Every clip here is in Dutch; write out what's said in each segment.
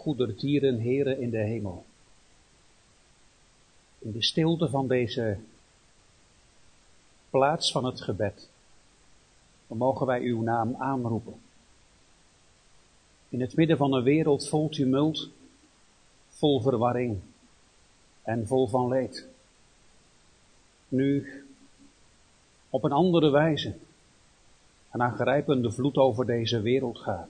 goedertieren, Heere in de hemel. In de stilte van deze plaats van het gebed, dan mogen wij uw naam aanroepen. In het midden van een wereld vol tumult, vol verwarring en vol van leed. Nu op een andere wijze een aangrijpende vloed over deze wereld gaat.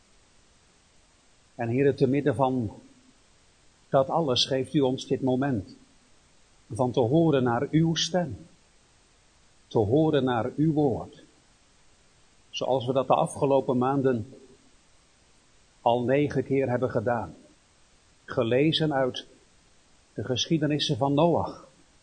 En Heere, te midden van dat alles geeft u ons dit moment van te horen naar uw stem, te horen naar uw woord. Zoals we dat de afgelopen maanden al 9 keer hebben gedaan. Gelezen uit de geschiedenissen van Noach.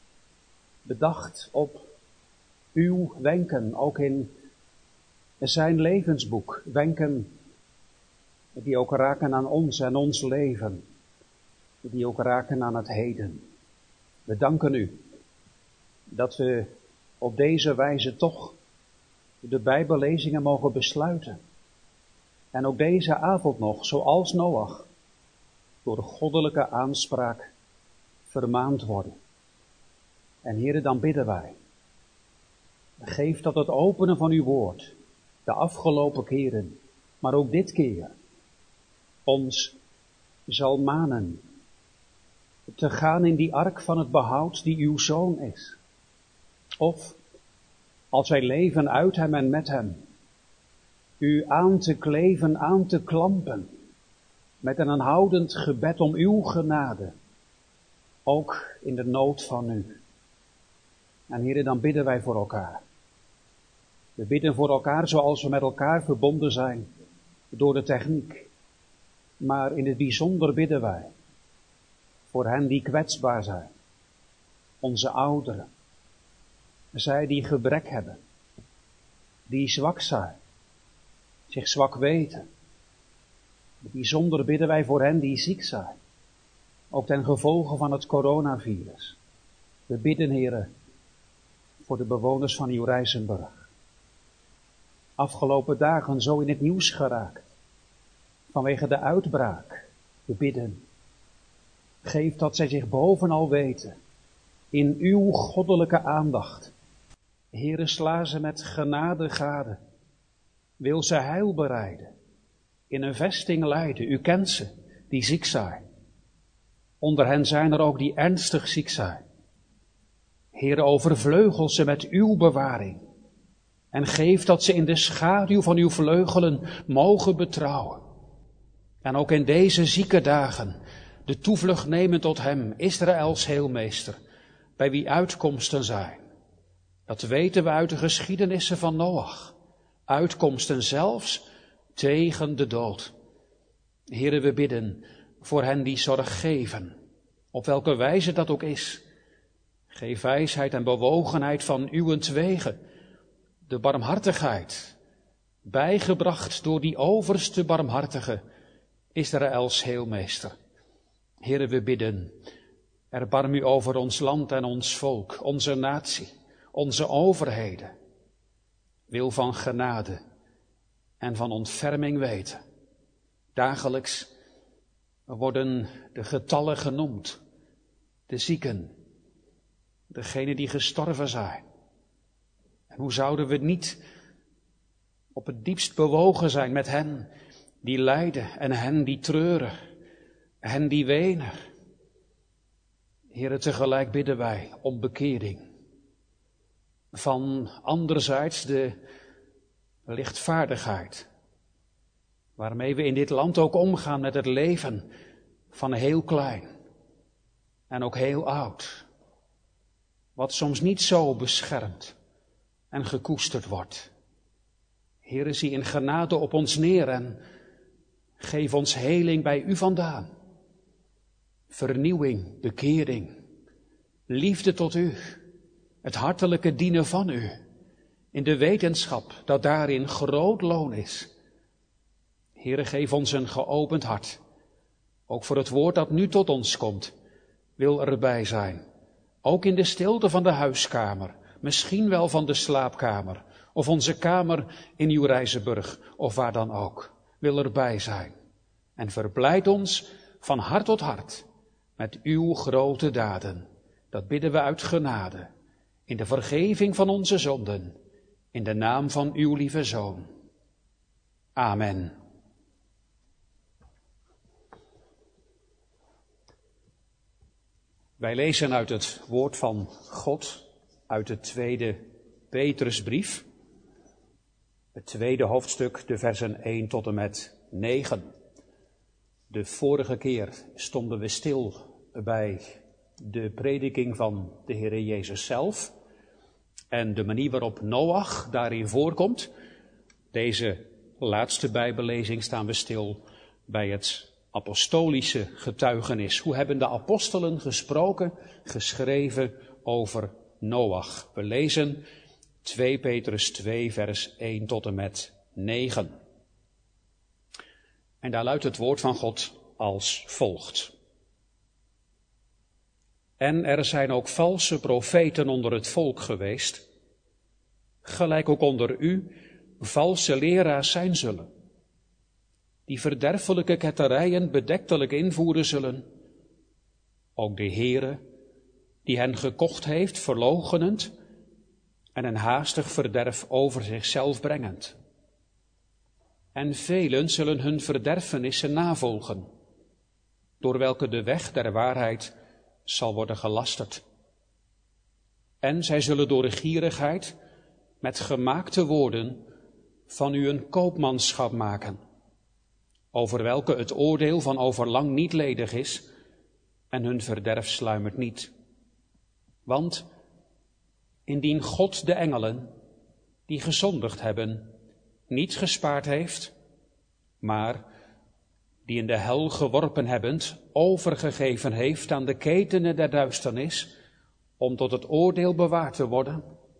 Bedacht op uw wenken, ook in zijn levensboek. Wenken die ook raken aan ons en ons leven. Die ook raken aan het heden. We danken u dat we op deze wijze toch de Bijbellezingen mogen besluiten. En ook deze avond nog, zoals Noach, door goddelijke aanspraak vermaand worden. En Heere, dan bidden wij. Geef dat het openen van uw woord, de afgelopen keren, maar ook dit keer, ons zal manen te gaan in die ark van het behoud die uw Zoon is. Of, als wij leven uit hem en met hem, u aan te kleven, aan te klampen, met een aanhoudend gebed om uw genade, ook in de nood van u. En Heere, dan bidden wij voor elkaar. We bidden voor elkaar zoals we met elkaar verbonden zijn door de techniek. Maar in het bijzonder bidden wij voor hen die kwetsbaar zijn, onze ouderen, zij die gebrek hebben, die zwak zijn, zich zwak weten. Bijzonder bidden wij voor hen die ziek zijn, ook ten gevolge van het coronavirus. We bidden, Heere, voor de bewoners van Nieuw-Rijsenburg. Afgelopen dagen zo in het nieuws geraakt, vanwege de uitbraak. We bidden, geef dat zij zich bovenal weten, in uw goddelijke aandacht. Heere, sla ze met genade gade, wil ze heil bereiden, in een vesting leiden. U kent ze, die ziek zijn. Onder hen zijn er ook die ernstig ziek zijn. Heere, overvleugel ze met uw bewaring. En geef dat ze in de schaduw van uw vleugelen mogen betrouwen. En ook in deze zieke dagen de toevlucht nemen tot hem, Israëls heelmeester, bij wie uitkomsten zijn. Dat weten we uit de geschiedenissen van Noach. Uitkomsten zelfs tegen de dood. Heere, we bidden voor hen die zorg geven, op welke wijze dat ook is. Geef wijsheid en bewogenheid van uwentwege, de barmhartigheid, bijgebracht door die overste barmhartige, Israëls heelmeester. Heere, we bidden, erbarm u over ons land en ons volk, onze natie, onze overheden. Wil van genade en van ontferming weten. Dagelijks worden de getallen genoemd, de zieken, degenen die gestorven zijn. En hoe zouden we niet op het diepst bewogen zijn met hen die lijden en hen die treuren, hen die wenen. Heere, tegelijk bidden wij om bekering. Van anderzijds de lichtvaardigheid, waarmee we in dit land ook omgaan met het leven van heel klein en ook heel oud. Wat soms niet zo beschermd en gekoesterd wordt. Heere, zie in genade op ons neer en geef ons heling bij u vandaan. Vernieuwing, bekering, liefde tot u, het hartelijke dienen van u, in de wetenschap dat daarin groot loon is. Heere, geef ons een geopend hart, ook voor het woord dat nu tot ons komt, wil erbij zijn. Ook in de stilte van de huiskamer, misschien wel van de slaapkamer, of onze kamer in Nieuw-Rijsenburg, of waar dan ook, wil erbij zijn. en verblijd ons van hart tot hart met uw grote daden. Dat bidden we uit genade, in de vergeving van onze zonden, in de naam van uw lieve Zoon. Amen. Wij lezen uit het woord van God, uit de tweede Petrusbrief, het tweede hoofdstuk, de versen 1 tot en met 9. De vorige keer stonden we stil bij de prediking van de Heer Jezus zelf en de manier waarop Noach daarin voorkomt. Deze laatste Bijbellezing staan we stil bij het apostolische getuigenis. Hoe hebben de apostelen gesproken, geschreven over Noach? We lezen 2 Petrus 2 vers 1 tot en met 9. En daar luidt het woord van God als volgt. En er zijn ook valse profeten onder het volk geweest, gelijk ook onder u valse leraars zijn zullen, die verderfelijke ketterijen bedektelijk invoeren zullen. Ook de Heere, die hen gekocht heeft, verloochenend en een haastig verderf over zichzelf brengend. En velen zullen hun verderfenissen navolgen, door welke de weg der waarheid zal worden gelasterd. En zij zullen door de gierigheid met gemaakte woorden van u een koopmanschap maken, over welke het oordeel van overlang niet ledig is en hun verderf sluimert niet. Want indien God de engelen, die gezondigd hebben, niet gespaard heeft, maar die in de hel geworpen hebbend overgegeven heeft aan de ketenen der duisternis, om tot het oordeel bewaard te worden,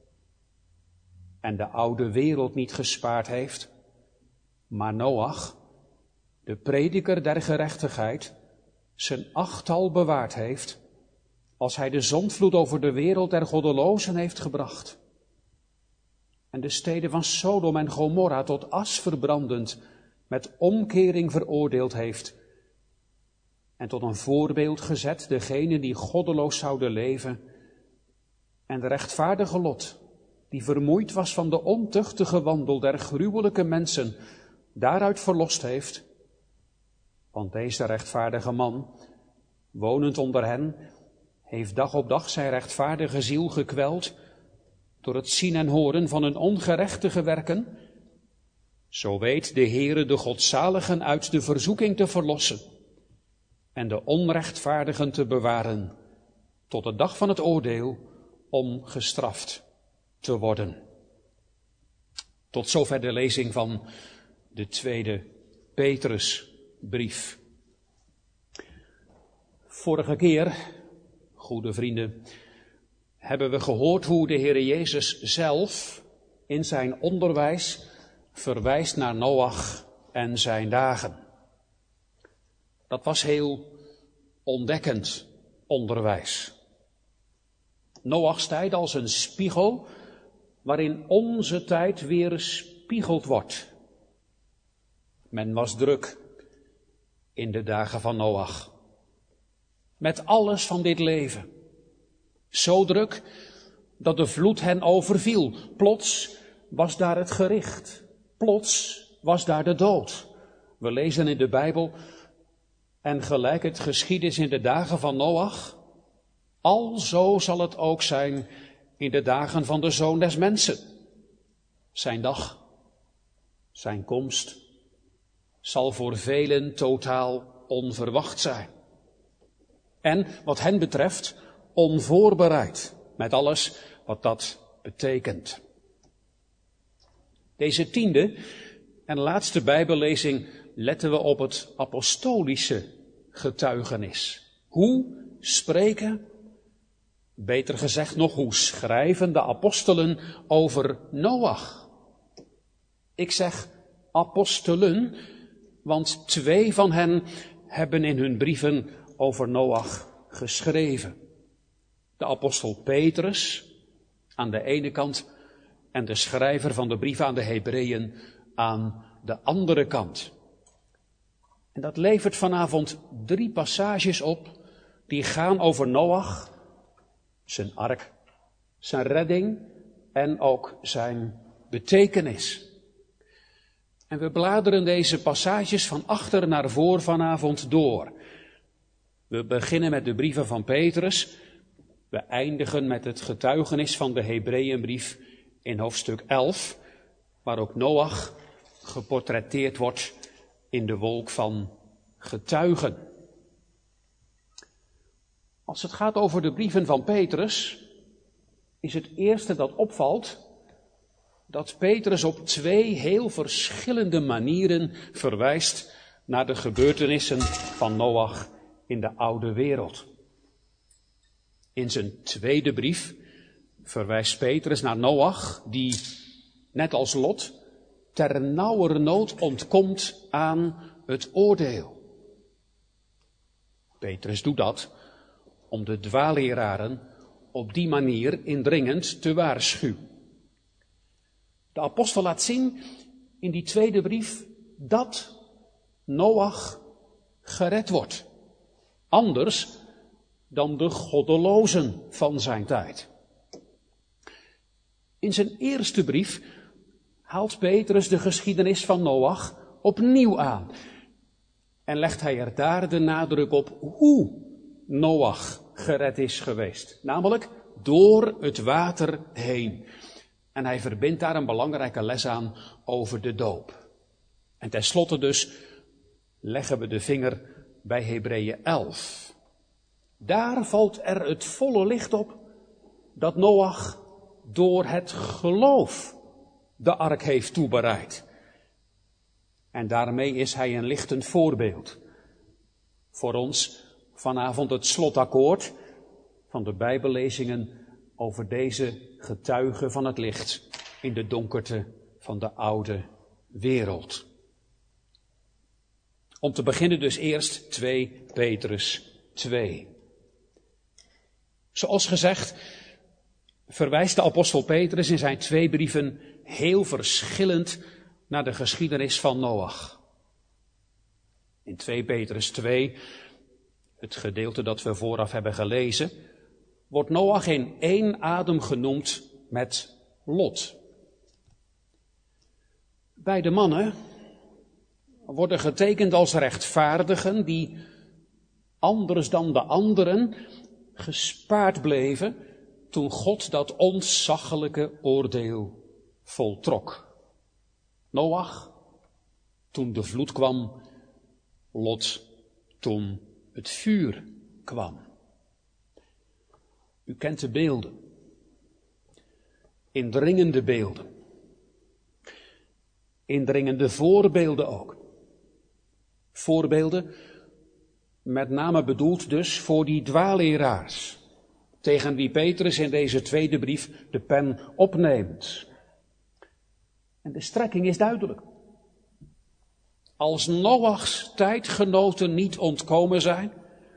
en de oude wereld niet gespaard heeft, maar Noach, de prediker der gerechtigheid, zijn achttal bewaard heeft, als hij de zondvloed over de wereld der goddelozen heeft gebracht, en de steden van Sodom en Gomorra tot as verbrandend met omkering veroordeeld heeft, en tot een voorbeeld gezet degenen die goddeloos zouden leven, en de rechtvaardige Lot, die vermoeid was van de ontuchtige wandel der gruwelijke mensen, daaruit verlost heeft. Want deze rechtvaardige man, wonend onder hen, heeft dag op dag zijn rechtvaardige ziel gekweld door het zien en horen van hun ongerechtige werken. Zo weet de Heere de godzaligen uit de verzoeking te verlossen en de onrechtvaardigen te bewaren tot de dag van het oordeel om gestraft te worden. Tot zover de lezing van de tweede Petrusbrief. Vorige keer, goede vrienden, hebben we gehoord hoe de Heer Jezus zelf in zijn onderwijs verwijst naar Noach en zijn dagen. Dat was heel ontdekkend onderwijs. Noachs tijd als een spiegel waarin onze tijd weer spiegeld wordt. Men was druk in de dagen van Noach. Met alles van dit leven. Zo druk dat de vloed hen overviel. Plots was daar het gericht. Plots was daar de dood. We lezen in de Bijbel, en gelijk het geschied is in de dagen van Noach, alzo zal het ook zijn in de dagen van de Zoon des Mensen. Zijn dag, zijn komst, zal voor velen totaal onverwacht zijn. En wat hen betreft, onvoorbereid, met alles wat dat betekent. Deze tiende en laatste Bijbellezing letten we op het apostolische getuigenis. Hoe spreken, beter gezegd nog hoe schrijven de apostelen over Noach? Ik zeg apostelen, want 2 van hen hebben in hun brieven over Noach geschreven. De apostel Petrus aan de ene kant en de schrijver van de brief aan de Hebreeën aan de andere kant. En dat levert vanavond 3 passages op die gaan over Noach, zijn ark, zijn redding en ook zijn betekenis. En we bladeren deze passages van achter naar voor vanavond door. We beginnen met de brieven van Petrus. We eindigen met het getuigenis van de Hebreeënbrief in hoofdstuk 11, waar ook Noach geportretteerd wordt in de wolk van getuigen. Als het gaat over de brieven van Petrus, is het eerste dat opvalt dat Petrus op 2 heel verschillende manieren verwijst naar de gebeurtenissen van Noach in de oude wereld. In zijn tweede brief verwijst Petrus naar Noach, die, net als Lot, ter nauwernood ontkomt aan het oordeel. Petrus doet dat om de dwaalleraren op die manier indringend te waarschuwen. De apostel laat zien in die tweede brief dat Noach gered wordt. Anders dan de goddelozen van zijn tijd. In zijn eerste brief haalt Petrus de geschiedenis van Noach opnieuw aan. En legt hij er daar de nadruk op hoe Noach gered is geweest. Namelijk door het water heen. En hij verbindt daar een belangrijke les aan over de doop. En tenslotte dus leggen we de vinger bij Hebreeën 11. Daar valt er het volle licht op dat Noach door het geloof de ark heeft toebereid. En daarmee is hij een lichtend voorbeeld. Voor ons vanavond het slotakkoord van de Bijbellezingen over deze getuige van het licht in de donkerte van de oude wereld. Om te beginnen dus eerst 2 Petrus 2. Zoals gezegd verwijst de apostel Petrus in zijn 2 brieven heel verschillend naar de geschiedenis van Noach. In 2 Petrus 2, het gedeelte dat we vooraf hebben gelezen, wordt Noach in 1 adem genoemd met Lot. Beide mannen worden getekend als rechtvaardigen die anders dan de anderen gespaard bleven toen God dat ontzaglijke oordeel voltrok. Noach, toen de vloed kwam, Lot, toen het vuur kwam. U kent de beelden. Indringende beelden. Indringende voorbeelden ook. Voorbeelden, met name bedoeld dus voor die dwaalleraars, tegen wie Petrus in deze tweede brief de pen opneemt. En de strekking is duidelijk. Als Noachs tijdgenoten niet ontkomen zijn,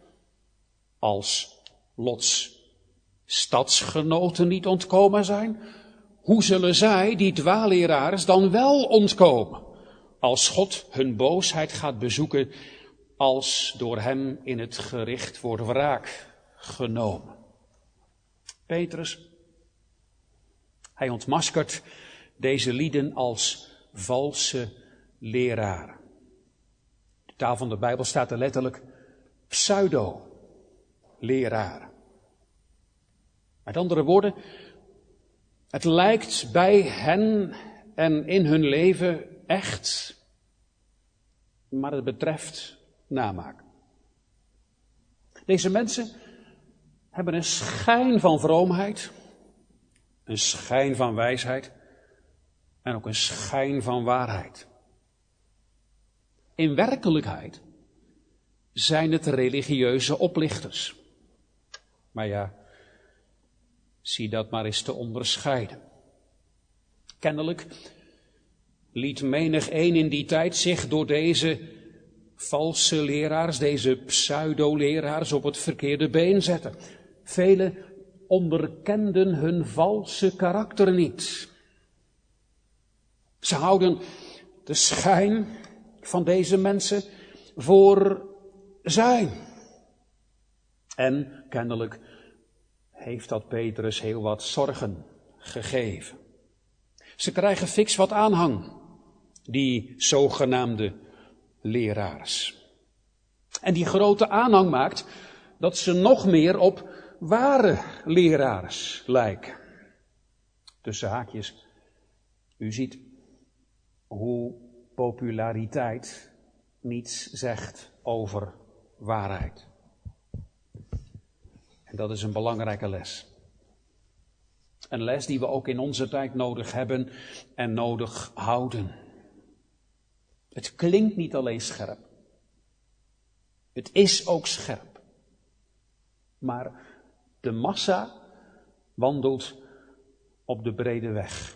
als Lots stadsgenoten niet ontkomen zijn, hoe zullen zij, die dwaalleraars, dan wel ontkomen, als God hun boosheid gaat bezoeken, als door hem in het gericht wordt wraak genomen. Petrus, hij ontmaskert deze lieden als valse leraren. De taal van de Bijbel staat er letterlijk pseudo-leraren. Met andere woorden, het lijkt bij hen en in hun leven echt, maar het betreft namaak. Deze mensen hebben een schijn van vroomheid, een schijn van wijsheid en ook een schijn van waarheid. In werkelijkheid zijn het religieuze oplichters. Maar ja, zie dat maar eens te onderscheiden. Kennelijk liet menigeen in die tijd zich door deze valse leraars, deze pseudo-leraars op het verkeerde been zetten. Velen onderkenden hun valse karakter niet. Ze houden de schijn van deze mensen voor zijn. En kennelijk heeft dat Petrus heel wat zorgen gegeven. Ze krijgen fiks wat aanhang, die zogenaamde leraars. En die grote aanhang maakt dat ze nog meer op ware leraars lijken. Tussen haakjes, u ziet hoe populariteit niets zegt over waarheid. En dat is een belangrijke les. Een les die we ook in onze tijd nodig hebben en nodig houden. Het klinkt niet alleen scherp. Het is ook scherp. Maar de massa wandelt op de brede weg.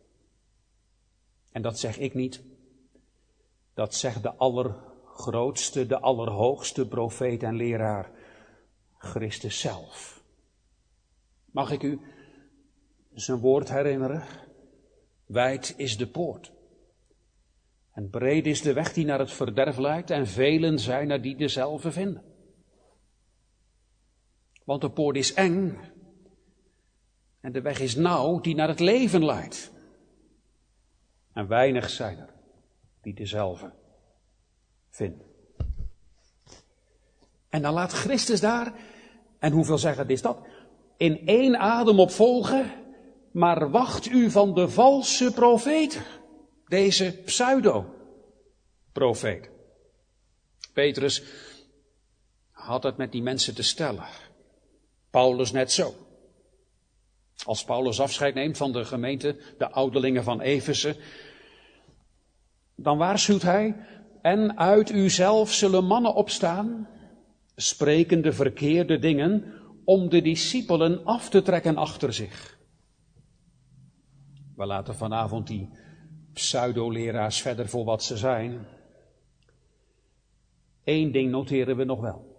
En dat zeg ik niet. Dat zegt de allergrootste, de allerhoogste profeet en leraar, Christus zelf. Mag ik u zijn woord herinneren? Wijd is de poort. En breed is de weg die naar het verderf leidt, en velen zijn er die dezelfde vinden. Want de poort is eng, en de weg is nauw die naar het leven leidt. En weinig zijn er die dezelfde vinden. En dan laat Christus daar, en hoeveel zeggen is dat, in één adem op volgen, maar wacht u van de valse profeet, deze pseudo-profeet. Petrus had het met die mensen te stellen. Paulus net zo. Als Paulus afscheid neemt van de gemeente, de ouderlingen van Efeze, dan waarschuwt hij, en uit uzelf zullen mannen opstaan, sprekende verkeerde dingen, om de discipelen af te trekken achter zich. We laten vanavond die pseudo-leraars verder voor wat ze zijn. Eén ding noteren we nog wel.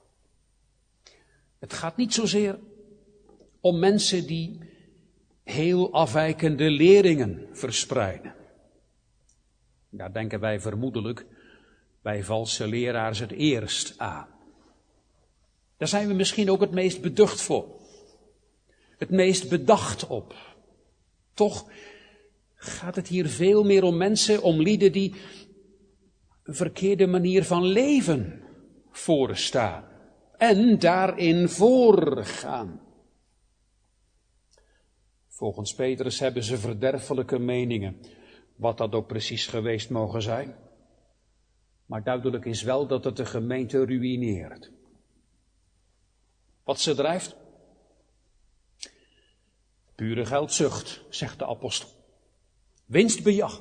Het gaat niet zozeer om mensen die heel afwijkende leringen verspreiden. Daar denken wij vermoedelijk bij valse leraars het eerst aan. Daar zijn we misschien ook het meest beducht voor. Het meest bedacht op. Toch gaat het hier veel meer om mensen, om lieden die een verkeerde manier van leven voorstaan. En daarin voorgaan. Volgens Petrus hebben ze verderfelijke meningen, wat dat ook precies geweest mogen zijn. Maar duidelijk is wel dat het de gemeente ruïneert. Wat ze drijft? Pure geldzucht, zegt de apostel. Winstbejag.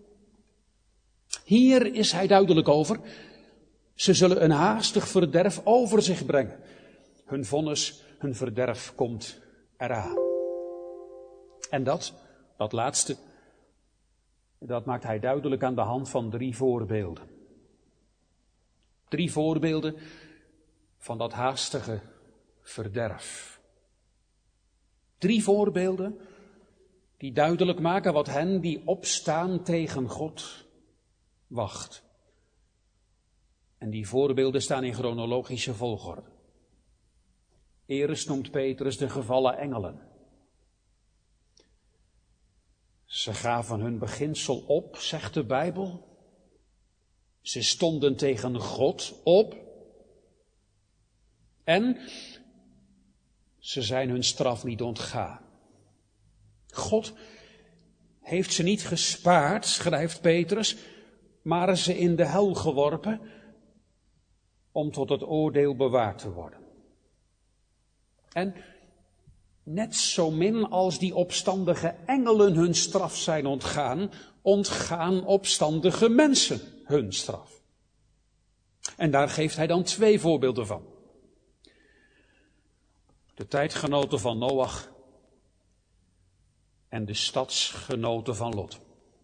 Hier is hij duidelijk over. Ze zullen een haastig verderf over zich brengen. Hun vonnis, hun verderf komt eraan. En dat laatste, dat maakt hij duidelijk aan de hand van 3 voorbeelden. 3 voorbeelden van dat haastige verderf. 3 voorbeelden die duidelijk maken wat hen die opstaan tegen God wacht. En die voorbeelden staan in chronologische volgorde. Eerst noemt Petrus de gevallen engelen. Ze gaven hun beginsel op, zegt de Bijbel. Ze stonden tegen God op. En ze zijn hun straf niet ontgaan. God heeft ze niet gespaard, schrijft Petrus, maar ze in de hel geworpen om tot het oordeel bewaard te worden. En net zo min als die opstandige engelen hun straf zijn ontgaan opstandige mensen hun straf. En daar geeft hij dan 2 voorbeelden van. De tijdgenoten van Noach en de stadsgenoten van Lot.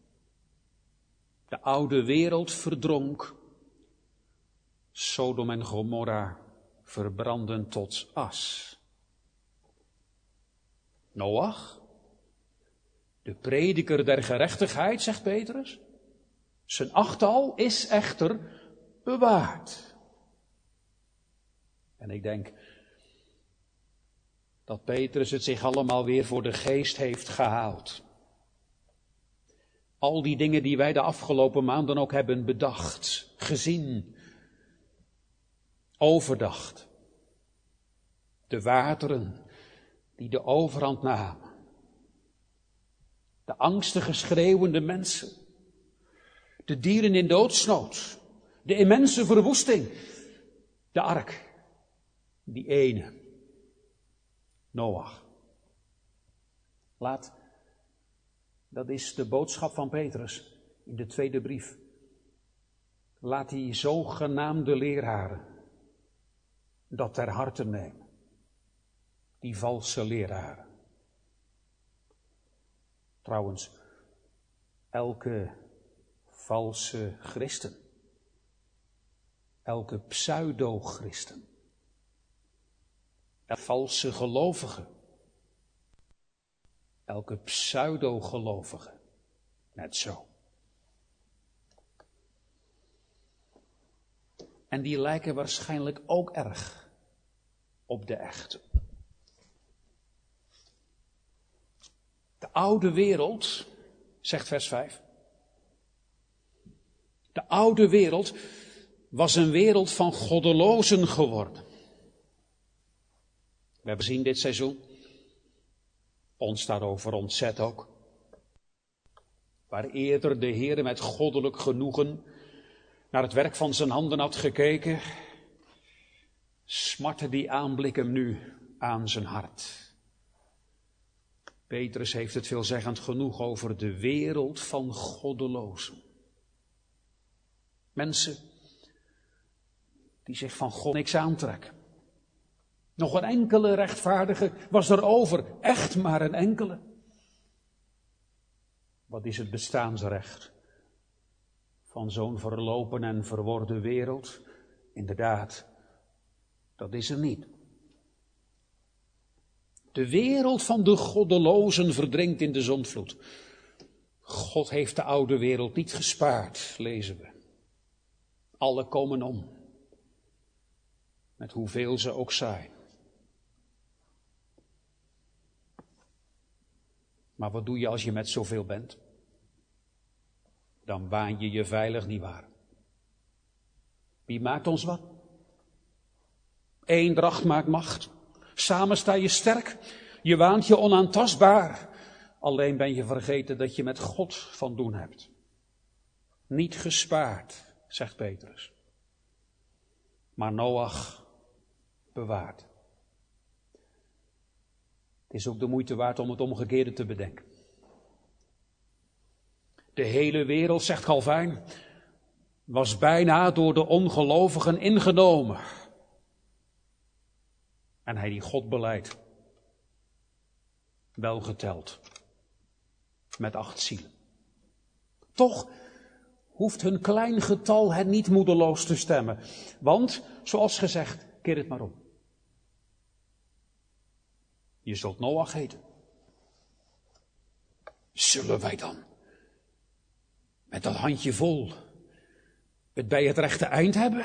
De oude wereld verdronk, Sodom en Gomorra verbrandden tot as. Noach, de prediker der gerechtigheid, zegt Petrus. Zijn 8-tal is echter bewaard. En ik denk dat Petrus het zich allemaal weer voor de geest heeft gehaald. Al die dingen die wij de afgelopen maanden ook hebben bedacht, gezien, overdacht. De wateren die de overhand namen. De angstige schreeuwende mensen. De dieren in doodsnood. De immense verwoesting. De ark. Die ene. Noach. Dat is de boodschap van Petrus in de tweede brief. Laat die zogenaamde leraren dat ter harte nemen. Die valse leraren. Trouwens, elke valse christen, elke pseudo-christen, elke valse gelovige, elke pseudo-gelovige, net zo. En die lijken waarschijnlijk ook erg op de echte. De oude wereld, zegt vers 5. De oude wereld was een wereld van goddelozen geworden. We hebben gezien dit seizoen. Ons daarover ontzet ook. Waar eerder de Heer met goddelijk genoegen naar het werk van zijn handen had gekeken, smartte die aanblik hem nu aan zijn hart. Petrus heeft het veelzeggend genoeg over de wereld van goddelozen. Mensen die zich van God niks aantrekken. Nog een enkele rechtvaardige was er over, echt maar een enkele. Wat is het bestaansrecht van zo'n verlopen en verworden wereld? Inderdaad, dat is er niet. De wereld van de goddelozen verdrinkt in de zondvloed. God heeft de oude wereld niet gespaard, lezen we. Alle komen om. Met hoeveel ze ook zijn. Maar wat doe je als je met zoveel bent? Dan waan je je veilig, nietwaar? Wie maakt ons wat? Eendracht maakt macht. Samen sta je sterk. Je waant je onaantastbaar. Alleen ben je vergeten dat je met God van doen hebt. Niet gespaard, zegt Petrus. Maar Noach bewaard. Het is ook de moeite waard om het omgekeerde te bedenken. De hele wereld, zegt Calvijn, was bijna door de ongelovigen ingenomen. En hij die God belijdt, wel geteld, met 8 zielen. Toch hoeft hun klein getal hen niet moedeloos te stemmen. Want, zoals gezegd, keer het maar om. Je zult Noach heten. Zullen wij dan met dat handje vol het bij het rechte eind hebben?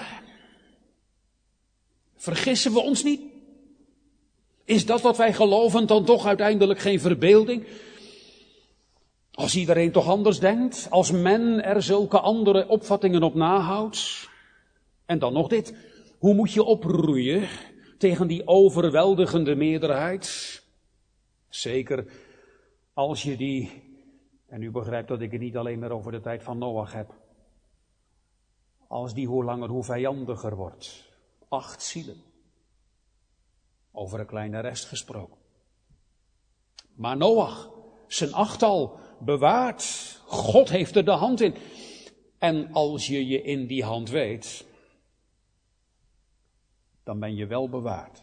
Vergissen we ons niet? Is dat wat wij geloven dan toch uiteindelijk geen verbeelding? Als iedereen toch anders denkt, als men er zulke andere opvattingen op nahoudt. En dan nog dit, hoe moet je oproeien tegen die overweldigende meerderheid? Zeker als je die, en u begrijpt dat ik het niet alleen meer over de tijd van Noach heb, als die hoe langer hoe vijandiger wordt. 8 zielen. Over een kleine rest gesproken. Maar Noach, zijn 8-tal, bewaard. God heeft er de hand in. En als je je in die hand weet, dan ben je wel bewaard.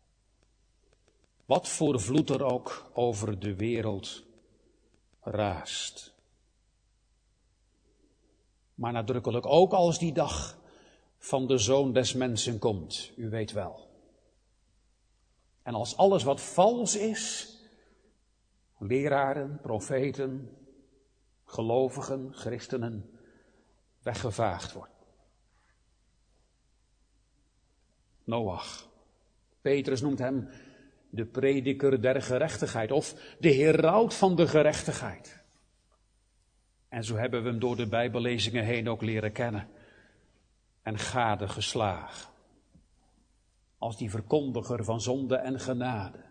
Wat voor vloed er ook over de wereld raast. Maar nadrukkelijk ook als die dag van de Zoon des Mensen komt, u weet wel. En als alles wat vals is, leraren, profeten, gelovigen, christenen, weggevaagd wordt. Noach. Petrus noemt hem de prediker der gerechtigheid of de heraut van de gerechtigheid. En zo hebben we hem door de Bijbellezingen heen ook leren kennen en gadegeslagen. Als die verkondiger van zonde en genade,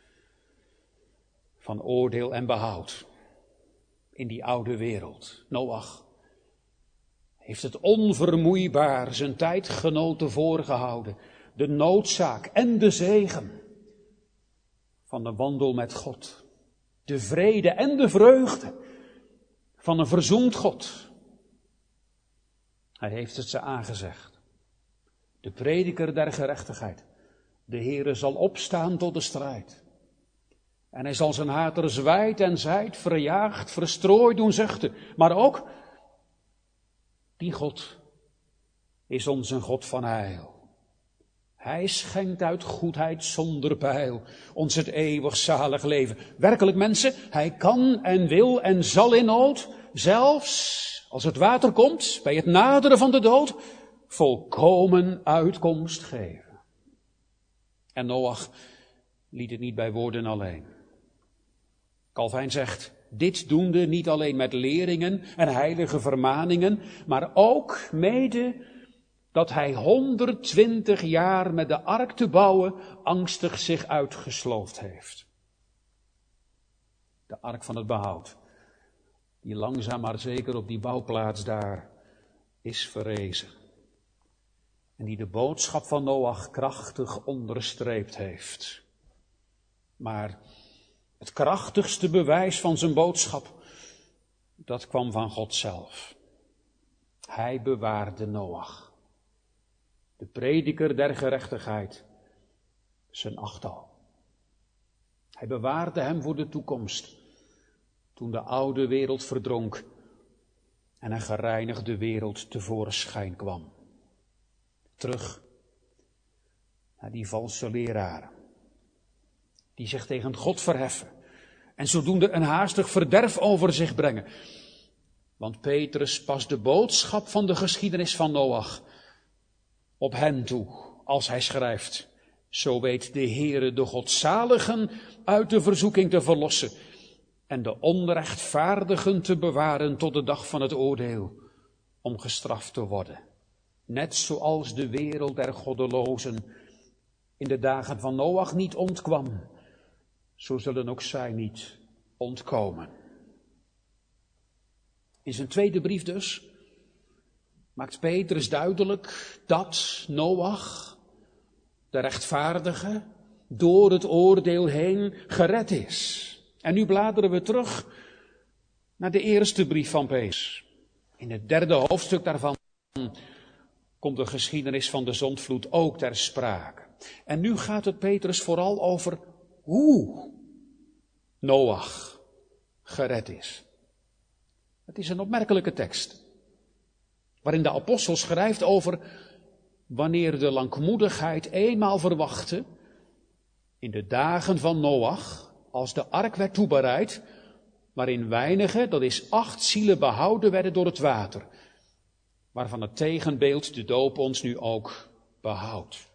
van oordeel en behoud in die oude wereld. Noach heeft het onvermoeibaar zijn tijdgenoten voorgehouden, de noodzaak en de zegen van de wandel met God, de vrede en de vreugde van een verzoend God. Hij heeft het ze aangezegd. De prediker der gerechtigheid. De Heere zal opstaan tot de strijd. En hij zal zijn haters wijd en zijd, verjaagd, verstrooid doen zuchten. Maar ook, die God is ons een God van heil. Hij schenkt uit goedheid zonder peil ons het eeuwig zalig leven. Werkelijk mensen, hij kan en wil en zal in nood, zelfs als het water komt, bij het naderen van de dood, volkomen uitkomst geven. En Noach liet het niet bij woorden alleen. Calvijn zegt, dit doende niet alleen met leringen en heilige vermaningen, maar ook mede dat hij 120 jaar met de ark te bouwen angstig zich uitgesloofd heeft. De ark van het behoud, die langzaam maar zeker op die bouwplaats daar is verrezen. En die de boodschap van Noach krachtig onderstreept heeft. Maar het krachtigste bewijs van zijn boodschap, dat kwam van God zelf. Hij bewaarde Noach, de prediker der gerechtigheid, zijn achtal. Hij bewaarde hem voor de toekomst, toen de oude wereld verdronk en een gereinigde wereld tevoorschijn kwam. Terug naar die valse leraren, die zich tegen God verheffen en zodoende een haastig verderf over zich brengen. Want Petrus past de boodschap van de geschiedenis van Noach op hen toe, als hij schrijft, zo weet de Heere de godzaligen uit de verzoeking te verlossen en de onrechtvaardigen te bewaren tot de dag van het oordeel, om gestraft te worden. Net zoals de wereld der goddelozen in de dagen van Noach niet ontkwam, zo zullen ook zij niet ontkomen. In zijn tweede brief dus maakt Petrus duidelijk dat Noach, de rechtvaardige, door het oordeel heen gered is. En nu bladeren we terug naar de eerste brief van Petrus. In het 3e hoofdstuk daarvan komt de geschiedenis van de zondvloed ook ter sprake. En nu gaat het Petrus vooral over hoe Noach gered is. Het is een opmerkelijke tekst, waarin de apostel schrijft over wanneer de langmoedigheid eenmaal verwachtte, in de dagen van Noach, als de ark werd toebereid, waarin weinigen, dat is 8 zielen, behouden werden door het water, waarvan het tegenbeeld de doop ons nu ook behoudt.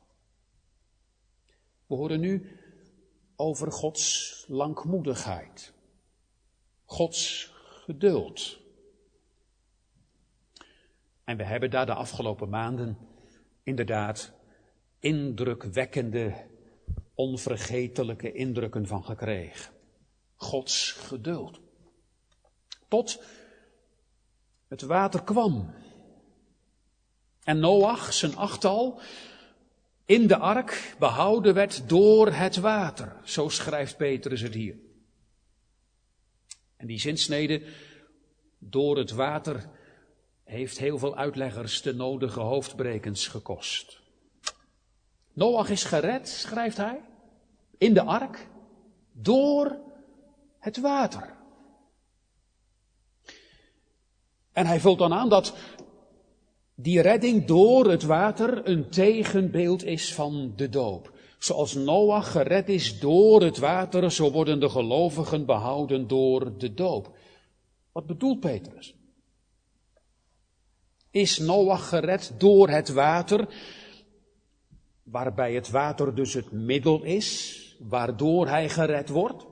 We horen nu over Gods langmoedigheid, Gods geduld. En we hebben daar de afgelopen maanden inderdaad indrukwekkende, onvergetelijke indrukken van gekregen. Gods geduld. Tot het water kwam. En Noach, zijn achtal, in de ark behouden werd door het water. Zo schrijft Petrus het hier. En die zinsnede, door het water, heeft heel veel uitleggers de nodige hoofdbrekens gekost. Noach is gered, schrijft hij, in de ark, door het water. En hij vult dan aan dat die redding door het water een tegenbeeld is van de doop. Zoals Noach gered is door het water, zo worden de gelovigen behouden door de doop. Wat bedoelt Petrus? Is Noach gered door het water? waarbij het water dus het middel is, waardoor hij gered wordt.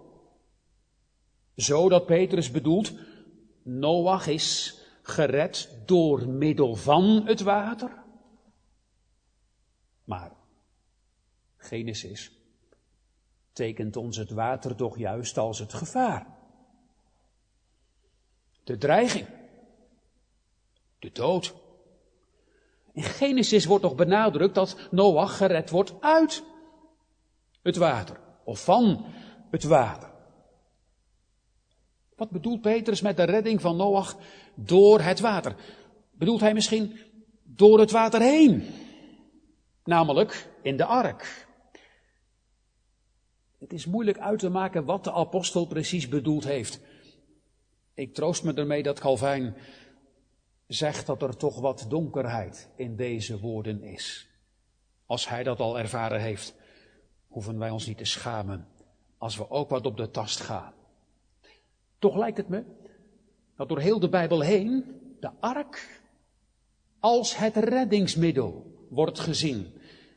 Zodat Petrus bedoelt, Noach is gered door middel van het water. Maar Genesis tekent ons het water toch juist als het gevaar. De dreiging. De dood. In Genesis wordt toch benadrukt dat Noach gered wordt uit het water. Of van het water. Wat bedoelt Petrus met de redding van Noach door het water? Bedoelt hij misschien door het water heen? Namelijk in de ark. Het is moeilijk uit te maken wat de apostel precies bedoeld heeft. Ik troost me ermee dat Calvijn zegt dat er toch wat donkerheid in deze woorden is. Als hij dat al ervaren heeft, hoeven wij ons niet te schamen als we ook wat op de tast gaan. Toch lijkt het me dat door heel de Bijbel heen de ark als het reddingsmiddel wordt gezien.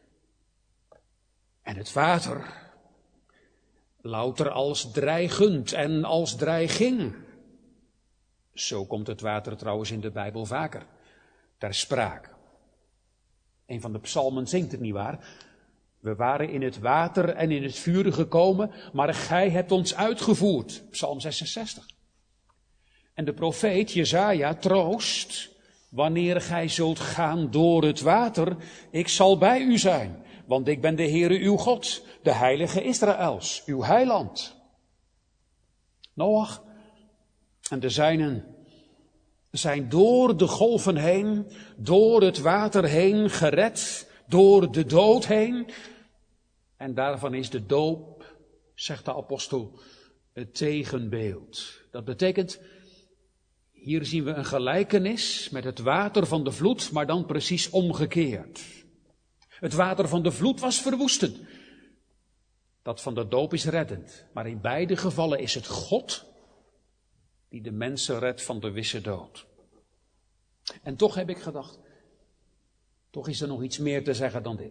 En het water louter als dreigend en als dreiging. Zo komt het water trouwens in de Bijbel vaker ter sprake. Een van de psalmen zingt het nietwaar. We waren in het water en in het vuur gekomen, maar gij hebt ons uitgevoerd. Psalm 66. En de profeet Jesaja troost, wanneer gij zult gaan door het water, ik zal bij u zijn. Want ik ben de Heere uw God, de Heilige Israëls, uw heiland. Noach en de zijnen zijn door de golven heen, door het water heen gered, door de dood heen. En daarvan is de doop, zegt de apostel, het tegenbeeld. Dat betekent, hier zien we een gelijkenis met het water van de vloed, maar dan precies omgekeerd. Het water van de vloed was verwoestend. Dat van de doop is reddend. Maar in beide gevallen is het God die de mensen redt van de wisse dood. En toch heb ik gedacht, toch is er nog iets meer te zeggen dan dit.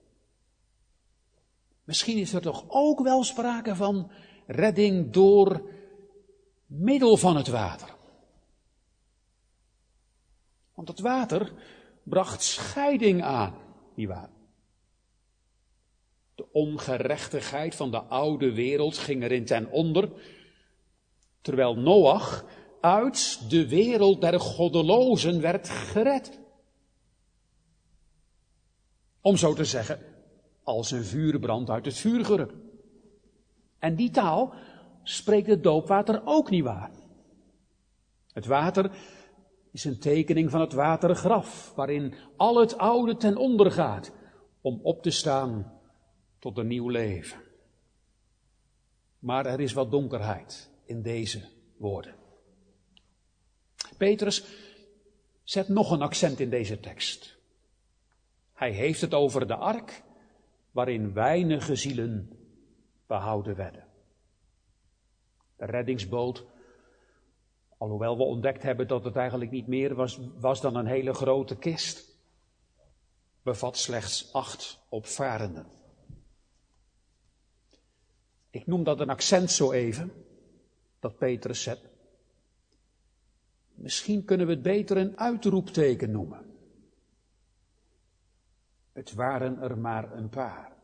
Misschien is er toch ook wel sprake van redding door middel van het water. Want het water bracht scheiding aan, nietwaar? De ongerechtigheid van de oude wereld ging erin ten onder, terwijl Noach uit de wereld der goddelozen werd gered. Om zo te zeggen, als een vuurbrand uit het vuur gerukt. En die taal spreekt het doopwater ook niet waar. Het water is een tekening van het watergraf, waarin al het oude ten onder gaat, om op te staan tot een nieuw leven. Maar er is wat donkerheid in deze woorden. Petrus zet nog een accent in deze tekst. Hij heeft het over de ark, waarin weinige zielen behouden werden. De reddingsboot, alhoewel we ontdekt hebben dat het eigenlijk niet meer was dan een hele grote kist, bevat slechts 8 opvarenden. Ik noem dat een accent zo even, dat Petrus zet. Misschien kunnen we het beter een uitroepteken noemen. Het waren er maar een paar.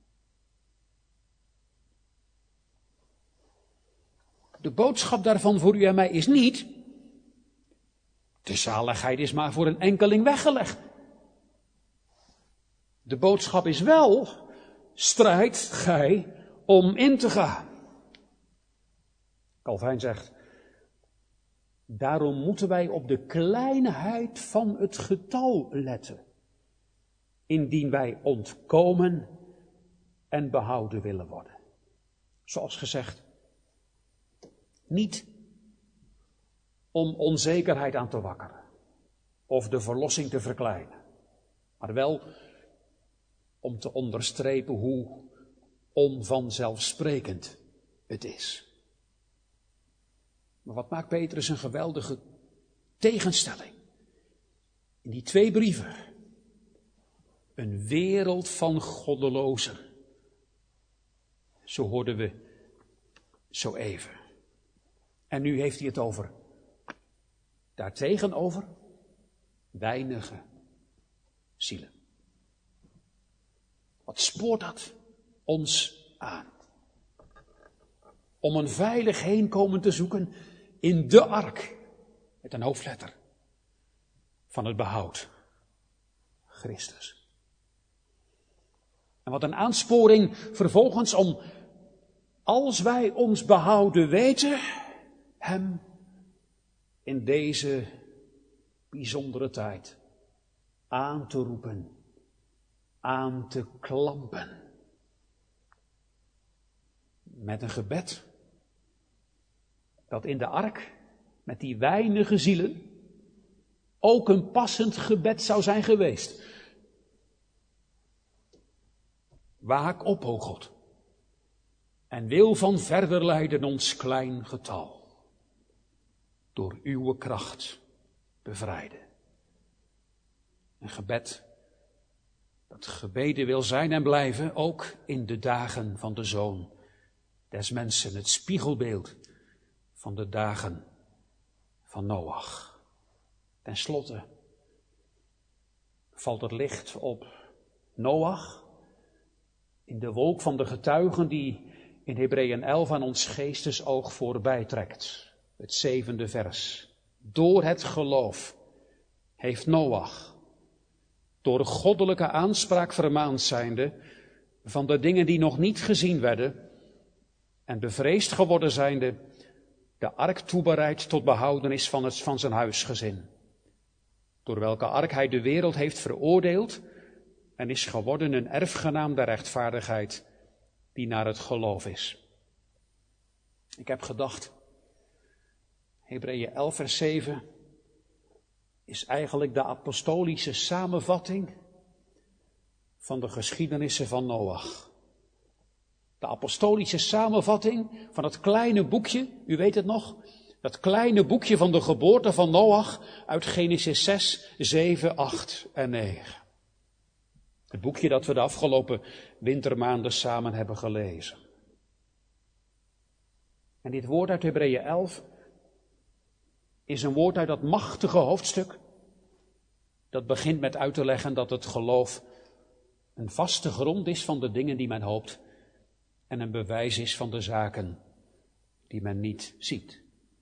De boodschap daarvan voor u en mij is niet, de zaligheid is maar voor een enkeling weggelegd. De boodschap is wel, strijd gij om in te gaan. Calvijn zegt, daarom moeten wij op de kleinheid van het getal letten, indien wij ontkomen en behouden willen worden. Zoals gezegd, niet om onzekerheid aan te wakkeren of de verlossing te verkleinen, maar wel om te onderstrepen hoe onvanzelfsprekend het is. Maar wat maakt Petrus een geweldige tegenstelling in die 2 brieven? Een wereld van goddelozen. Zo hoorden we zo even. En nu heeft hij het over. Daartegenover weinige zielen. Wat spoort dat ons aan? Om een veilig heenkomen te zoeken in de ark. Met een hoofdletter. Van het behoud. Christus. En wat een aansporing vervolgens om, als wij ons behouden weten, hem in deze bijzondere tijd aan te roepen, aan te klampen. Met een gebed dat in de ark, met die weinige zielen, ook een passend gebed zou zijn geweest. Waak op, o God, en wil van verder leiden ons klein getal. Door uw kracht bevrijden. Een gebed dat gebeden wil zijn en blijven, ook in de dagen van de Zoon des mensen. Het spiegelbeeld van de dagen van Noach. Ten slotte valt het licht op Noach in de wolk van de getuigen die in Hebreeën 11 aan ons geestesoog voorbij trekt. Het 7e vers. Door het geloof heeft Noach, door goddelijke aanspraak vermaand zijnde, van de dingen die nog niet gezien werden en bevreesd geworden zijnde, de ark toebereid tot behoudenis van zijn huisgezin. Door welke ark hij de wereld heeft veroordeeld en is geworden een erfgenaam der rechtvaardigheid die naar het geloof is. Ik heb gedacht, Hebreeën 11 vers 7 is eigenlijk de apostolische samenvatting van de geschiedenissen van Noach. De apostolische samenvatting van het kleine boekje, u weet het nog, dat kleine boekje van de geboorte van Noach uit Genesis 6, 7, 8 en 9. Het boekje dat we de afgelopen wintermaanden samen hebben gelezen. En dit woord uit Hebreeën 11 is een woord uit dat machtige hoofdstuk. Dat begint met uit te leggen dat het geloof een vaste grond is van de dingen die men hoopt. En een bewijs is van de zaken die men niet ziet.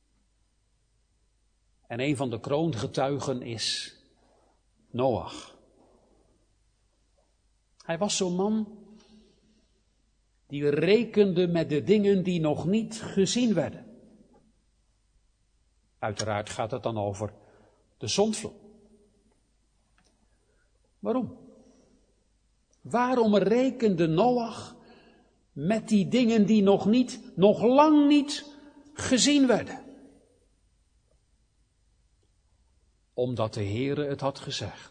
En een van de kroongetuigen is Noach. Hij was zo'n man die rekende met de dingen die nog niet gezien werden. Uiteraard gaat het dan over de zondvloed. Waarom? Waarom rekende Noach met die dingen die nog lang niet gezien werden? Omdat de Heere het had gezegd.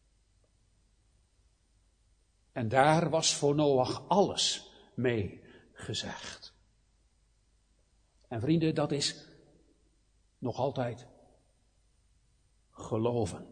En daar was voor Noach alles mee gezegd. En vrienden, dat is nog altijd geloven.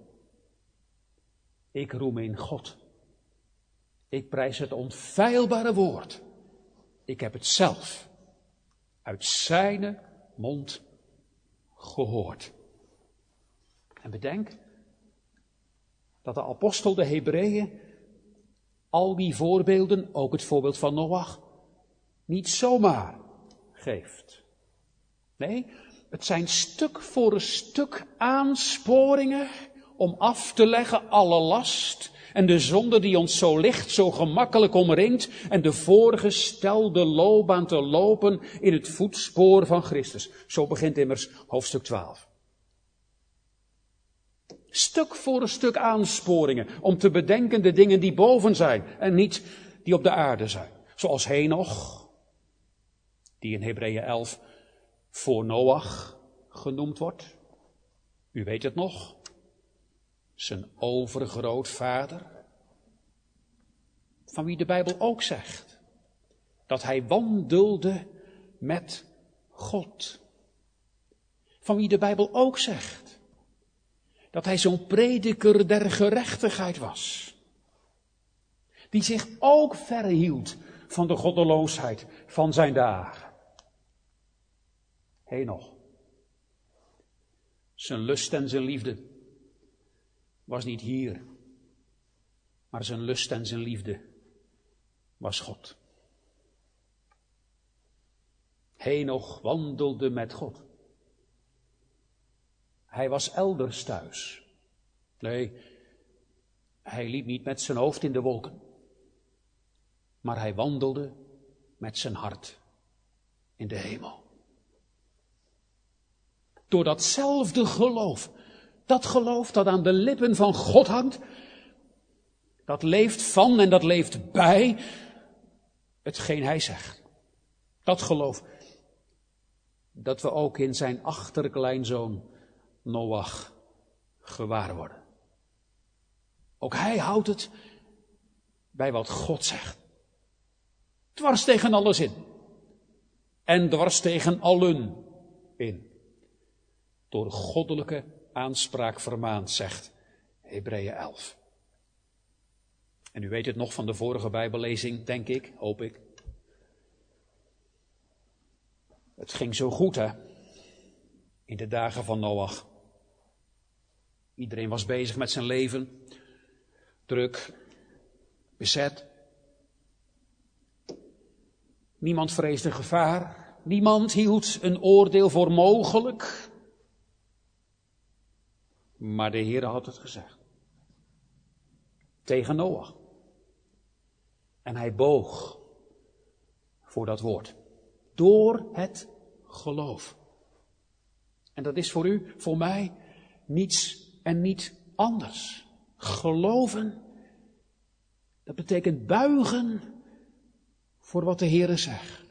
Ik roem in God. Ik prijs het onfeilbare woord. Ik heb het zelf uit zijn mond gehoord. En bedenk dat de apostel de Hebreeën al die voorbeelden, ook het voorbeeld van Noach, niet zomaar geeft. Nee, het zijn stuk voor stuk aansporingen om af te leggen alle last en de zonde die ons zo licht, zo gemakkelijk omringt en de voorgestelde loopbaan te lopen in het voetspoor van Christus. Zo begint immers hoofdstuk 12. Stuk voor stuk aansporingen om te bedenken de dingen die boven zijn en niet die op de aarde zijn. Zoals Henoch, die in Hebreeën 11 voor Noach genoemd wordt. U weet het nog. Zijn overgrootvader. Van wie de Bijbel ook zegt dat hij wandelde met God. Van wie de Bijbel ook zegt dat hij zo'n prediker der gerechtigheid was. Die zich ook verhield van de goddeloosheid van zijn dagen. Henoch. Zijn lust en zijn liefde was niet hier. Maar zijn lust en zijn liefde was God. Henoch wandelde met God. Hij was elders thuis. Nee, hij liep niet met zijn hoofd in de wolken. Maar hij wandelde met zijn hart in de hemel. Door datzelfde geloof, dat geloof dat aan de lippen van God hangt, dat leeft van en dat leeft bij hetgeen hij zegt. Dat geloof dat we ook in zijn achterkleinzoon Noach gewaar worden. Ook hij houdt het bij wat God zegt. Dwars tegen alles in. En dwars tegen allen in. Door goddelijke aanspraak vermaand, zegt Hebreeën 11. En u weet het nog van de vorige Bijbellezing, denk ik, hoop ik. Het ging zo goed, hè? In de dagen van Noach. Iedereen was bezig met zijn leven. Druk. Bezet. Niemand vreesde gevaar. Niemand hield een oordeel voor mogelijk. Maar de Heer had het gezegd. Tegen Noach. En hij boog voor dat woord. Door het geloof. En dat is voor u, voor mij, niets en niet anders. Geloven, dat betekent buigen voor wat de Heere zegt.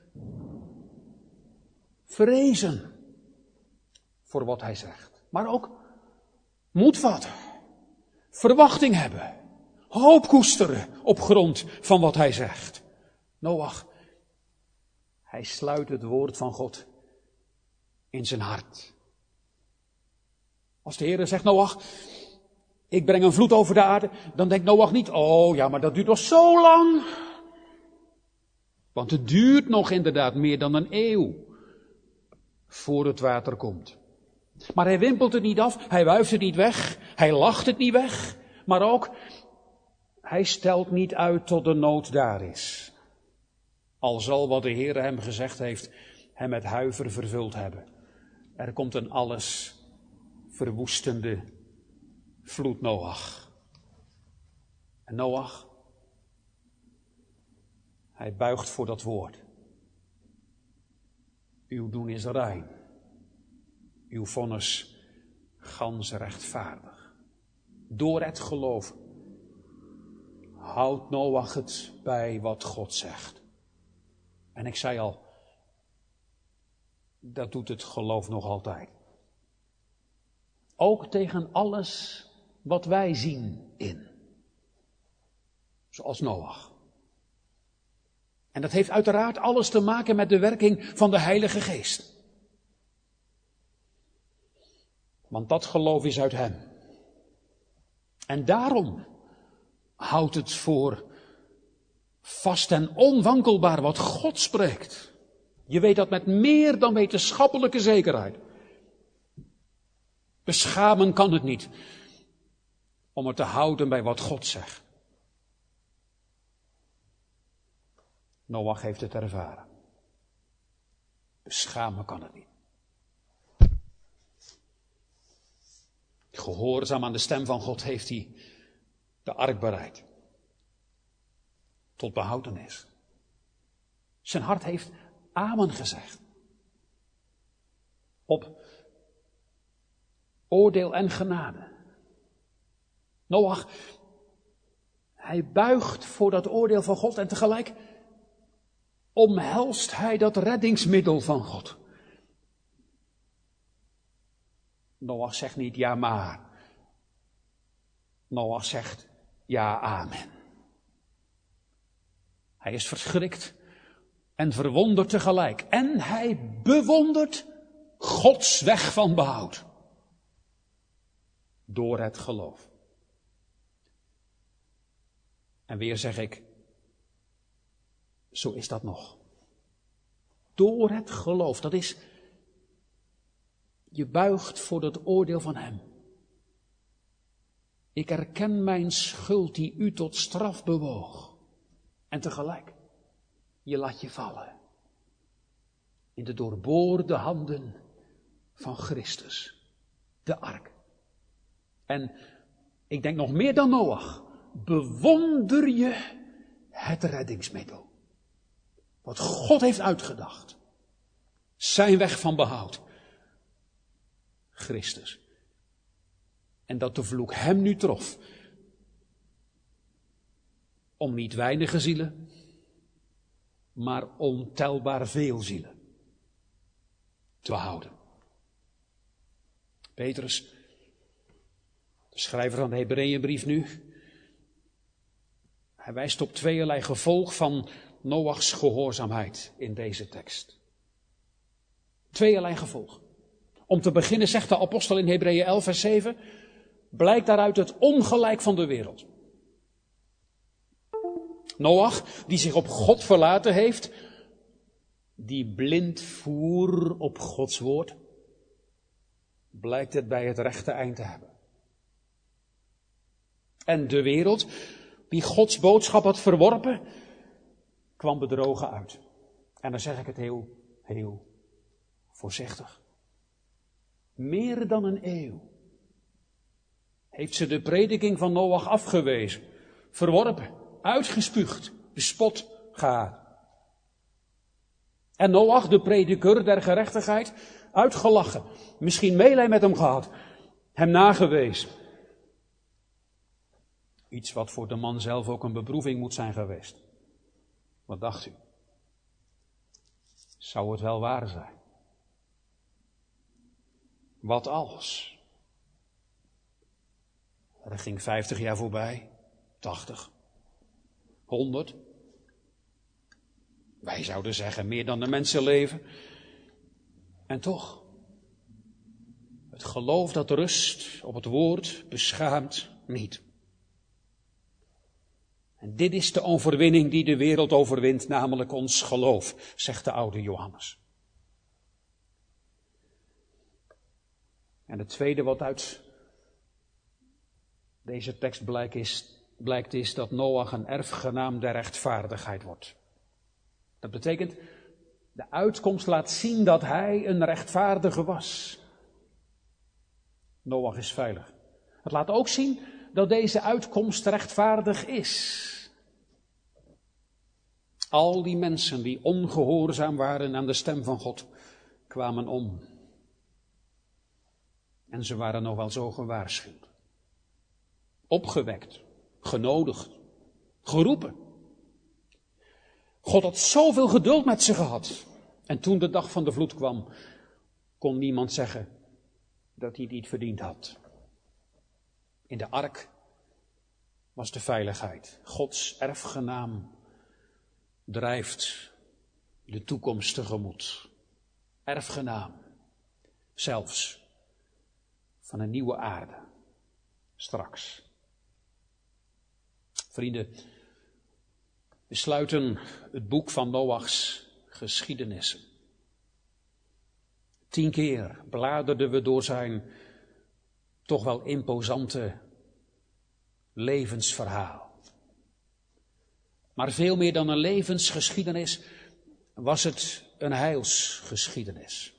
Vrezen voor wat hij zegt. Maar ook moed vatten. Verwachting hebben. Hoop koesteren op grond van wat hij zegt. Noach, hij sluit het woord van God in zijn hart. Als de Heere zegt, Noach, ik breng een vloed over de aarde, dan denkt Noach niet, oh ja, maar dat duurt nog zo lang. Want het duurt nog inderdaad meer dan een eeuw voor het water komt. Maar hij wimpelt het niet af, hij wuift het niet weg, hij lacht het niet weg, maar ook, hij stelt niet uit tot de nood daar is. Al zal wat de Heere hem gezegd heeft, hem met huiver vervuld hebben. Er komt een alles verwoestende vloed Noach. En Noach, hij buigt voor dat woord. Uw doen is rein. Uw vonnis gans rechtvaardig. Door het geloof houdt Noach het bij wat God zegt. En ik zei al, dat doet het geloof nog altijd. Ook tegen alles wat wij zien in. Zoals Noach. En dat heeft uiteraard alles te maken met de werking van de Heilige Geest. Want dat geloof is uit hem. En daarom houdt het voor vast en onwankelbaar wat God spreekt. Je weet dat met meer dan wetenschappelijke zekerheid. Beschamen kan het niet om het te houden bij wat God zegt. Noach heeft het ervaren. Beschamen kan het niet. Gehoorzaam aan de stem van God heeft hij de ark bereid. Tot behoudenis. Zijn hart heeft amen gezegd. Op oordeel en genade. Noach, hij buigt voor dat oordeel van God en tegelijk omhelst hij dat reddingsmiddel van God. Noach zegt niet ja maar. Noach zegt ja amen. Hij is verschrikt en verwonderd tegelijk. En hij bewondert Gods weg van behoud. Door het geloof. En weer zeg ik, Zo is dat nog. Door het geloof, dat is, je buigt voor het oordeel van hem. Ik erken mijn schuld die u tot straf bewoog. En tegelijk, je laat je vallen. In de doorboorde handen van Christus. De ark. En ik denk nog meer dan Noach. Bewonder je het reddingsmiddel. Wat God heeft uitgedacht. Zijn weg van behoud. Christus. En dat de vloek hem nu trof. Om niet weinige zielen, maar ontelbaar veel zielen te behouden. Petrus, de schrijver van de Hebreeënbrief nu, hij wijst op tweeërlei gevolg van Noachs gehoorzaamheid in deze tekst. Tweeërlei gevolg. Om te beginnen zegt de apostel in Hebreeën 11 vers 7, blijkt daaruit het ongelijk van de wereld. Noach, die zich op God verlaten heeft, die blind voer op Gods woord, blijkt het bij het rechte eind te hebben. En de wereld, die Gods boodschap had verworpen, kwam bedrogen uit. En dan zeg ik het heel voorzichtig. Meer dan een eeuw heeft ze de prediking van Noach afgewezen, verworpen, uitgespuugd, bespot, gehaat. En Noach, de prediker der gerechtigheid, uitgelachen, misschien meelij met hem gehad, hem nagewezen. Iets wat voor de man zelf ook een beproeving moet zijn geweest. Wat dacht u? Zou het wel waar zijn? Wat als? Er ging 50 jaar voorbij, 80, 100. Wij zouden zeggen meer dan de mensenleven. En toch, het geloof dat rust op het woord beschaamt niet. En dit is de overwinning die de wereld overwint, namelijk ons geloof, zegt de oude Johannes. En het tweede wat uit deze tekst blijkt is dat Noach een erfgenaam der rechtvaardigheid wordt. Dat betekent, de uitkomst laat zien dat hij een rechtvaardige was. Noach is veilig. Het laat ook zien dat deze uitkomst rechtvaardig is. Al die mensen die ongehoorzaam waren aan de stem van God, kwamen om. En ze waren nog wel zo gewaarschuwd. Opgewekt, genodigd, geroepen. God had zoveel geduld met ze gehad. En toen de dag van de vloed kwam, kon niemand zeggen dat hij het niet verdiend had. In de ark was de veiligheid. Gods erfgenaam drijft de toekomst tegemoet. Erfgenaam, zelfs van een nieuwe aarde, straks. Vrienden, we sluiten het boek van Noachs geschiedenissen. 10 keer bladerden we door zijn toch wel imposante levensverhaal. Maar veel meer dan een levensgeschiedenis was het een heilsgeschiedenis.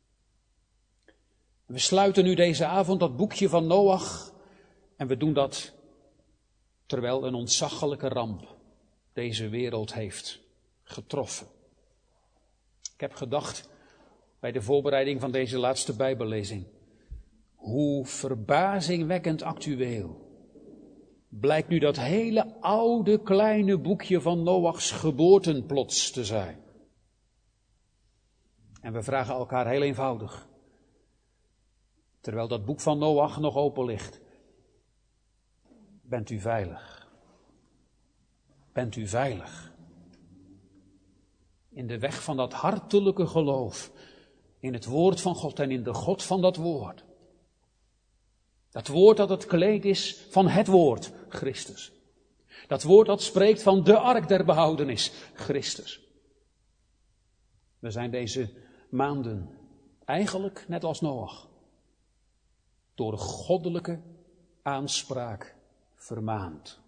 We sluiten nu deze avond dat boekje van Noach en we doen dat terwijl een ontzaglijke ramp deze wereld heeft getroffen. Ik heb gedacht bij de voorbereiding van deze laatste Bijbellezing, hoe verbazingwekkend actueel blijkt nu dat hele oude kleine boekje van Noachs geboorten plots te zijn. En we vragen elkaar heel eenvoudig, terwijl dat boek van Noach nog open ligt, bent u veilig? Bent u veilig? In de weg van dat hartelijke geloof, in het woord van God en in de God van dat woord. Dat woord dat het kleed is van het woord, Christus. Dat woord dat spreekt van de ark der behoudenis, Christus. We zijn deze maanden eigenlijk net als Noach door goddelijke aanspraak vermaand.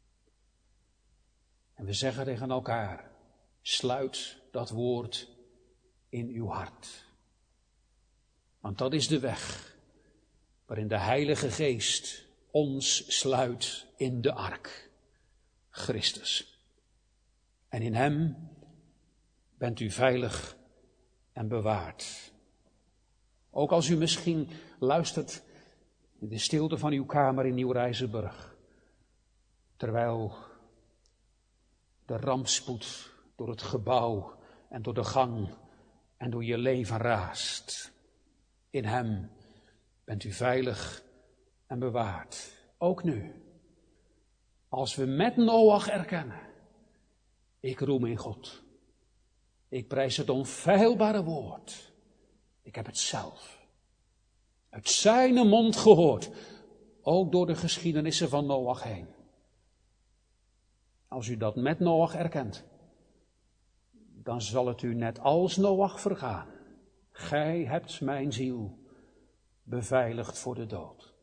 En we zeggen tegen elkaar, sluit dat woord in uw hart. Want dat is de weg waarin de Heilige Geest ons sluit in de ark, Christus. En in hem bent u veilig en bewaard. Ook als u misschien luistert in de stilte van uw kamer in Nieuw-Rijzenburg, terwijl de rampspoed door het gebouw en door de gang en door je leven raast. In hem bent u veilig en bewaard. Ook nu, als we met Noach erkennen, ik roem in God. Ik prijs het onfeilbare woord. Ik heb het zelf uit zijn mond gehoord, ook door de geschiedenissen van Noach heen. Als u dat met Noach erkent, dan zal het u net als Noach vergaan. Gij hebt mijn ziel beveiligd voor de dood.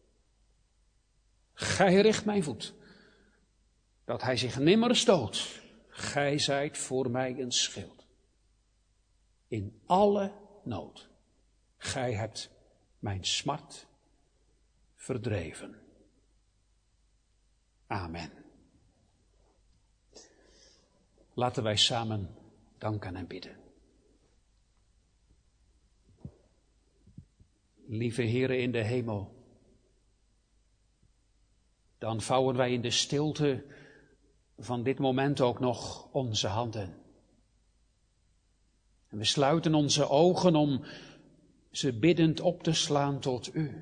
Gij richt mijn voet, dat hij zich nimmer stoot. Gij zijt voor mij een schild. In alle nood. Gij hebt mijn smart verdreven. Amen. Laten wij samen danken en bidden. Lieve Heere in de hemel, dan vouwen wij in de stilte van dit moment ook nog onze handen. En we sluiten onze ogen om ze biddend op te slaan tot u.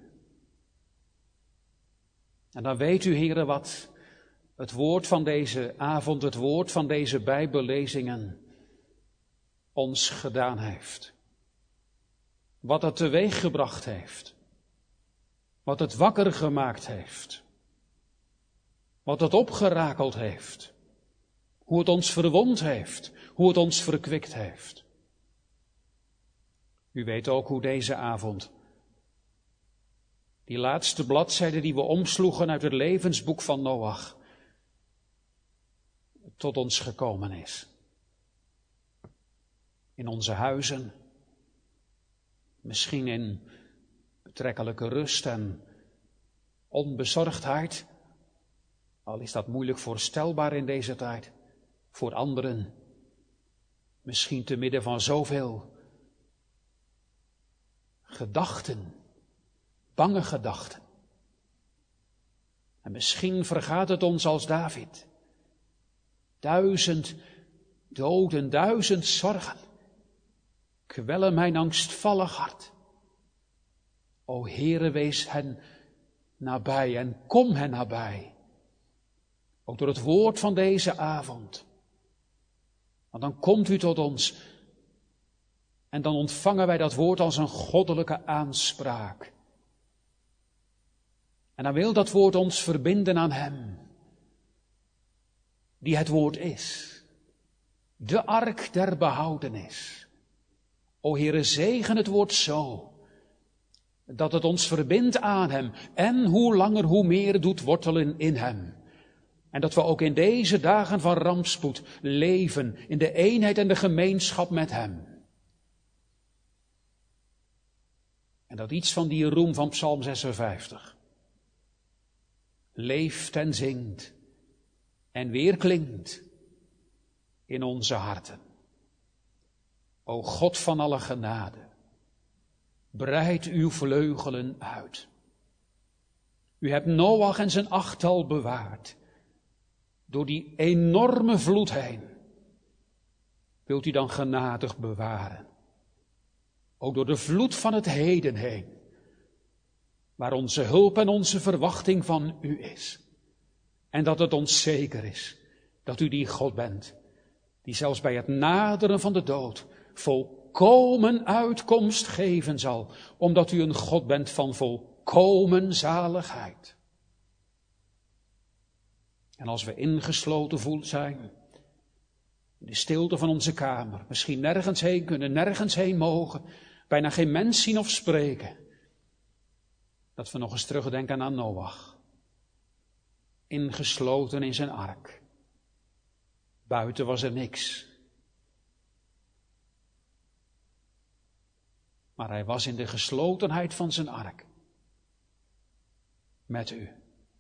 En dan weet u, Heere, wat het woord van deze avond, het woord van deze Bijbellezingen ons gedaan heeft. Wat het teweeggebracht heeft. Wat het wakker gemaakt heeft. Wat het opgerakeld heeft. Hoe het ons verwond heeft. Hoe het ons verkwikt heeft. U weet ook hoe deze avond, die laatste bladzijde die we omsloegen uit het levensboek van Noach, tot ons gekomen is. In onze huizen, misschien in betrekkelijke rust en onbezorgdheid, al is dat moeilijk voorstelbaar in deze tijd, voor anderen, misschien te midden van zoveel gedachten, bange gedachten. En misschien vergaat het ons als David. 1000 doden, 1000 zorgen kwellen mijn angstvallig hart. O Heere, wees hen nabij en kom hen nabij. Ook door het woord van deze avond. Want dan komt u tot ons en dan ontvangen wij dat woord als een goddelijke aanspraak. En dan wil dat woord ons verbinden aan hem, die het woord is. De ark der behoudenis. O Heere, zegen het woord zo, dat het ons verbindt aan hem en hoe langer hoe meer doet wortelen in hem. En dat we ook in deze dagen van rampspoed leven in de eenheid en de gemeenschap met hem. En dat iets van die roem van Psalm 56 leeft en zingt en weerklinkt in onze harten. O God van alle genade, breid uw vleugelen uit. U hebt Noach en zijn 8-tal bewaard. Door die enorme vloed heen wilt u dan genadig bewaren. Ook door de vloed van het heden heen, waar onze hulp en onze verwachting van u is. En dat het ons zeker is dat u die God bent, die zelfs bij het naderen van de dood volkomen uitkomst geven zal, omdat u een God bent van volkomen zaligheid. En als we ingesloten zijn, in de stilte van onze kamer, misschien nergens heen kunnen, nergens heen mogen, bijna geen mens zien of spreken, dat we nog eens terugdenken aan Noach. Ingesloten in zijn ark. Buiten was er niks. Maar hij was in de geslotenheid van zijn ark. Met u.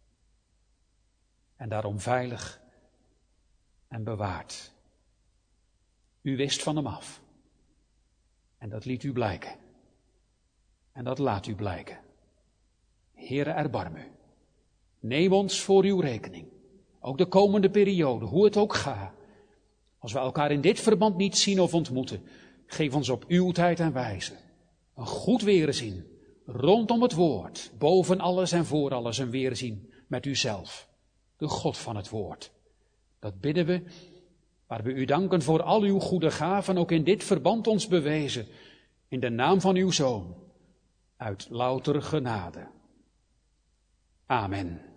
En daarom veilig en bewaard. U wist van hem af. En dat liet u blijken. En dat laat u blijken. Heere, erbarm u. Neem ons voor uw rekening. Ook de komende periode, hoe het ook gaat. Als we elkaar in dit verband niet zien of ontmoeten, geef ons op uw tijd en wijze een goed weerzien rondom het woord, boven alles en voor alles een weerzien met uzelf, de God van het woord. Dat bidden we, waar we u danken voor al uw goede gaven, ook in dit verband ons bewezen, in de naam van uw Zoon, uit louter genade. Amen.